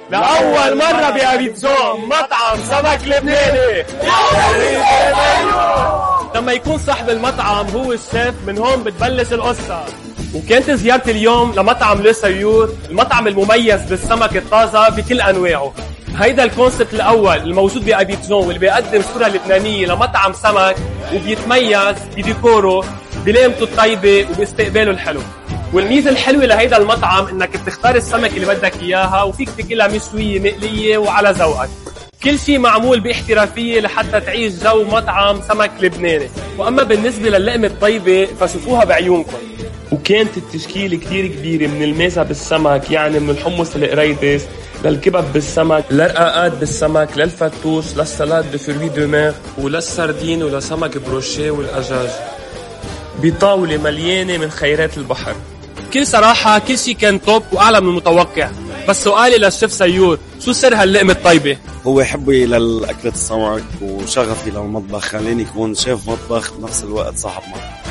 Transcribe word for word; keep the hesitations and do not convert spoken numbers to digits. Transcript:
لأول مرة بأبيتزون مطعم سمك لبناني. لما يكون صاحب المطعم هو الشيف من هون بتبلش القصة. وكانت زيارتي اليوم لمطعم لو سيور، المطعم المميز بالسمك الطازة بكل أنواعه. هيدا الكونسبت الأول الموجود بأبيتزون واللي بيقدم صورة لبنانية لمطعم سمك، وبيتميز بديكوره بلامته الطيبة وباستقباله الحلو. والميزة الحلوة لهيدا المطعم انك بتختار السمك اللي بدك اياها وفيك تاكلها مشوية مقلية وعلى ذوقك. كل شيء معمول باحترافية لحتى تعيش جو مطعم سمك لبناني. واما بالنسبة للقمة الطيبة فشوفوها بعيونكم. وكانت التشكيلة كتير كبيرة، من الميزة بالسمك يعني من الحمص القريدس للكبب بالسمك للرقاقات بالسمك للفتوش للسلاد دو فروي دو مير وللسردين ولسمك بروشيه والأجاج بطاولة مليانة من خيرات البحر. كل صراحة كل شيء كان توب وأعلى من المتوقع. بس سؤالي للشيف سيور، شو سر هاللقمة الطيبة؟ هو حبي للأكلة السمك وشغفي للمطبخ خليني أكون شيف مطبخ بنفس الوقت صاحب مطبخ.